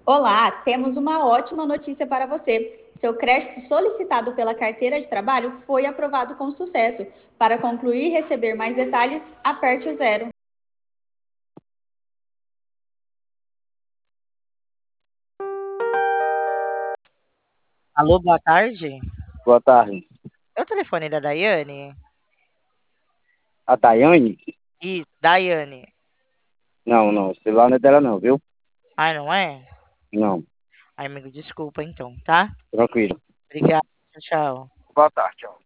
Olá, temos uma ótima notícia para você. Seu crédito solicitado pela carteira de trabalho foi aprovado com sucesso. Para concluir e receber mais detalhes, aperte o zero. Alô, boa tarde. Boa tarde. É o telefone da Daiane? A Tayane? Isso, Daiane. Não, não. O celular não é dela não, viu? Ai, não é? Não. Ai, amigo, desculpa então, tá? Tranquilo. Obrigada, tchau, tchau. Boa tarde, tchau.